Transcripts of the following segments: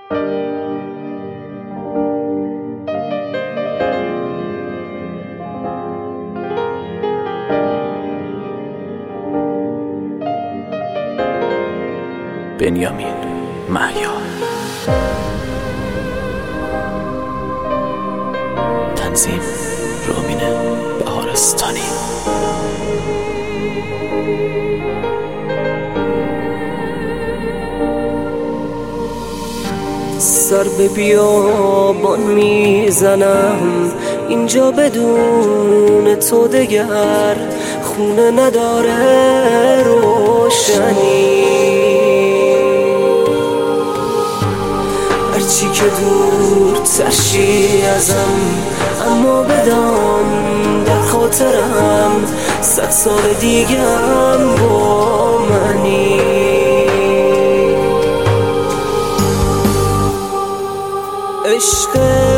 بنیامین مهیار. تنظیم رامین بهارستانی. سر به بیابان میزنم، اینجا بدون تو دگر خونه نداره روشنی. هرچی که دور ترشی ازم، اما بدان در خاطرم 100 سال دیگم با منی. عشق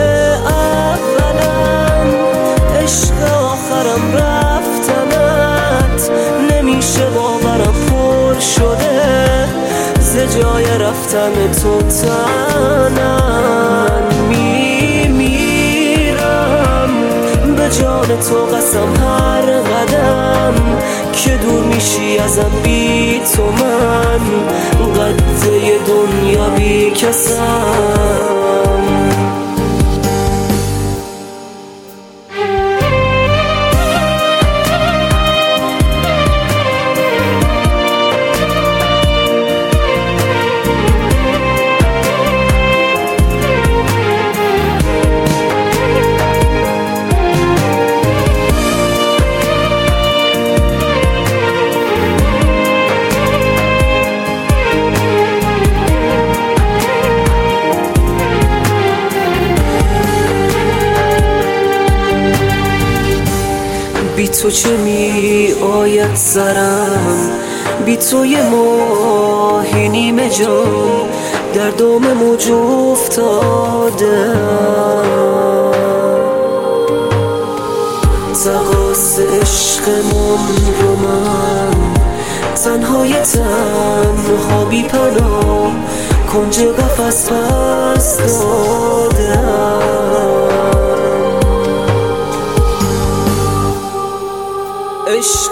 اولم، عشق آخرم رفتنت، نمیشه باورم پر شده ز جای رفتن تو تنم. میمیرم به جان تو قسم هر قدم که دور میشی ازم بی تو من قده دنیا بی کسم. بی تو چه می آید سرم، بی تو یه ماهی نیمه جان در دام موج افتاده. تقاص عشقمون رو من تنهای تنها بی پناه کنج قفس پس دادم. عشق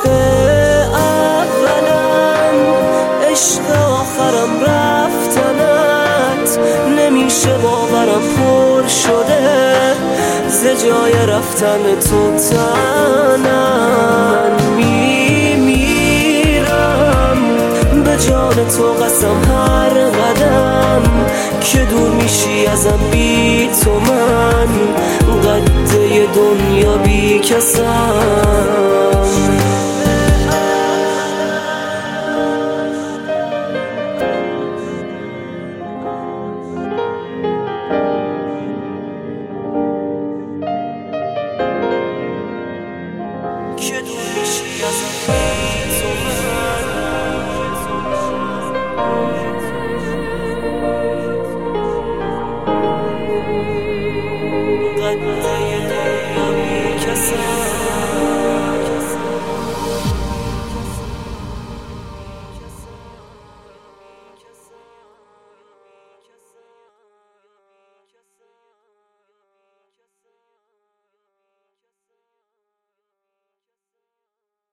اولم، عشق آخرم رفتنت، نمیشه باورم پر شده ز جای رفتن تو تنم. میمیرم به جان تو قسم هر قدم که دور میشی ازم بی تو من قده دنیا بی کسم.